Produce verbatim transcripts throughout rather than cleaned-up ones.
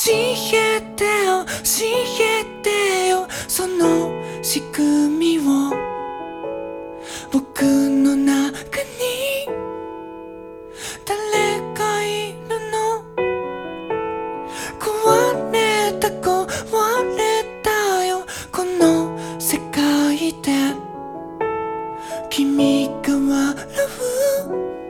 えてよ、教えてよ、その仕組みを。僕の中に誰がいるの？壊れた壊れたよ、この世界で。君が笑う、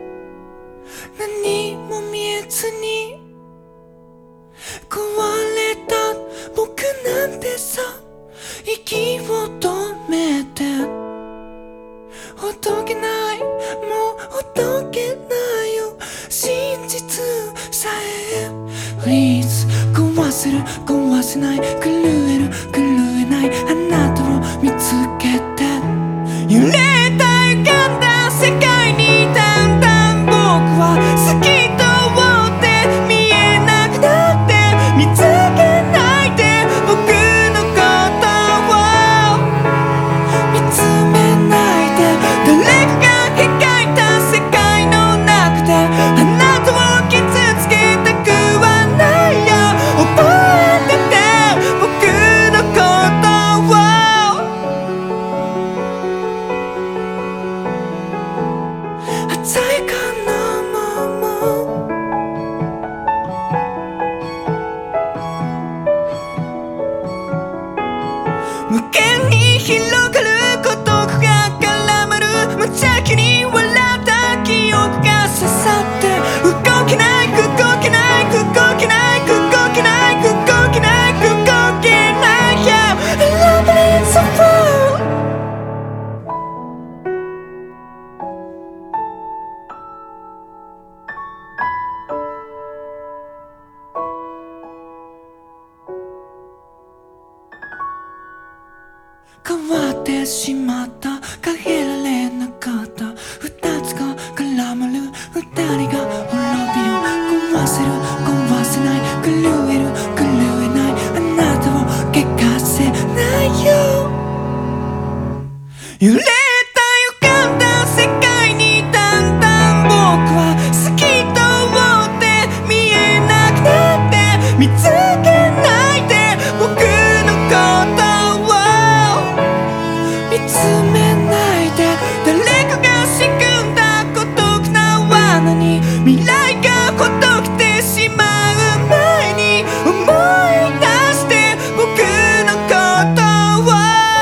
何も見えずに壊れた僕なんてさ、息を止めて。ほどけない、もうほどけないよ、真実さえ。Please 壊せる壊せない、狂える狂えないあなたを見つけて。揺れた歪んだ世界にだんだん僕は透き通って見えなくなって、見つけないで僕のことを見つめないで。誰かが描いた世界の中であなたを傷つけたくはないよ。覚えてて僕のことを。鮮やかなまま無限に広がる孤独が絡まる、無邪気に笑った記憶が刺さって。動けない動けない動けない動けない動けない動けない Yeah, I love it so far。 変わってしまった、変えられなかった、二つが絡まる、二人が滅びる。壊せる壊せない、狂える狂えないあなたを怪我せないよ。揺れた歪んだ世界にだんだん僕は透き通って見えなくなって、見つけないで僕のことを見つめないで。誰かが仕組んだ孤独な罠に未来がほどけてしまう前に思い出して僕のことを。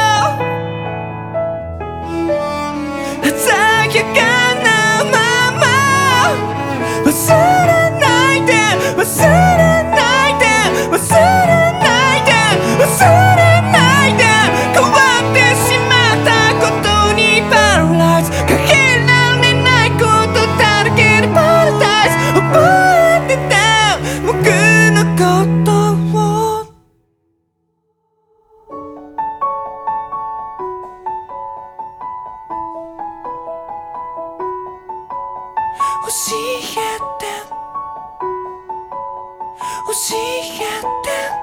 鮮やかなまま忘れないで忘れないで忘れないで忘れないで。変わってしまったことにパラライズ、変えられないことだらけでパラダイス。覚えてて僕のことを。教えて教えて